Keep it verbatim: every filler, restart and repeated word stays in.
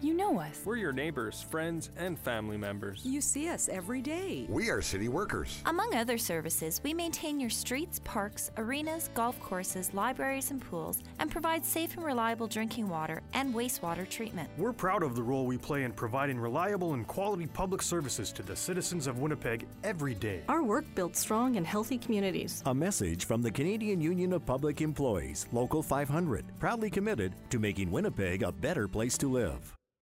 You know us. We're your neighbors, friends, and family members. You see us every day. We are city workers. Among other services, we maintain your streets, parks, arenas, golf courses, libraries, and pools, and provide safe and reliable drinking water and wastewater treatment. We're proud of the role we play in providing reliable and quality public services to the citizens of Winnipeg every day. Our work builds strong and healthy communities. A message from the Canadian Union of Public Employees, Local five hundred, proudly committed to making Winnipeg a better place to live.